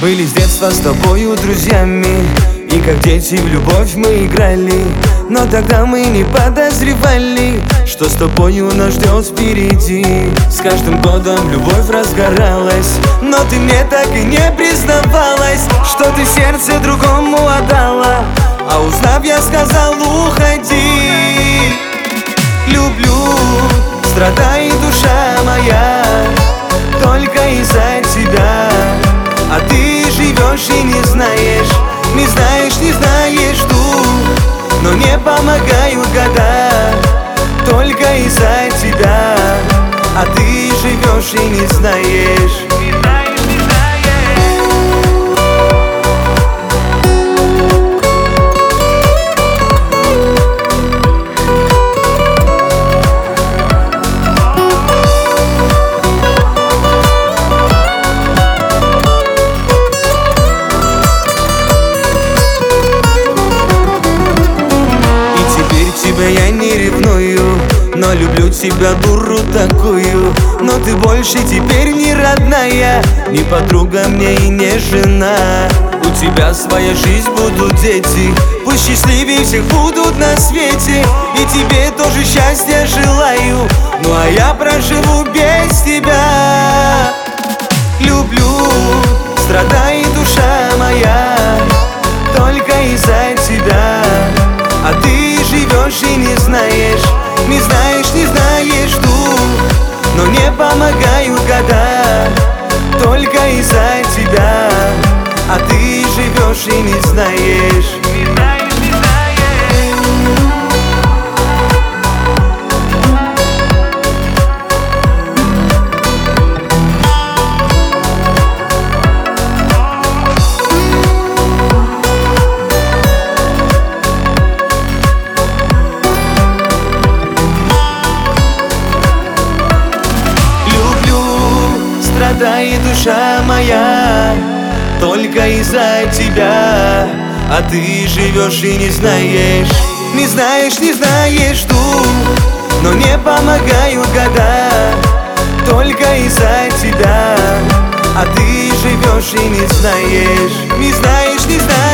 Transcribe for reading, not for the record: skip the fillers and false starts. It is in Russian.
Были с детства с тобою друзьями, и как дети в любовь мы играли. Но тогда мы не подозревали, что с тобою нас ждет впереди. С каждым годом любовь разгоралась, но ты мне так и не признавалась, что ты сердце другому отдала. А узнав, я сказал: уходи. Люблю, страдает душа моя только из-за тебя. А ты живешь и не знаешь, не знаешь, не знаешь ту. Но не помогают года только из-за тебя. А ты живешь и не знаешь. Тебя я не ревную, но люблю тебя, дуру такую. Но ты больше теперь не родная, не подруга мне и не жена. У тебя своя жизнь, будут дети, пусть счастливее всех будут на свете. И тебе тоже счастья желаю, ну а я проживу без тебя. Люблю, страдает душа моя только из-за тебя. А ты живешь и не знаешь, не знаешь, не знаешь ту. Но не помогают года только из-за тебя. А ты живешь и не знаешь. Страдает душа моя только из-за тебя. А ты живешь и не знаешь, не знаешь, не знаешь ту. Но не помогают года только из-за тебя. А ты живешь и не знаешь, не знаешь, не знаешь.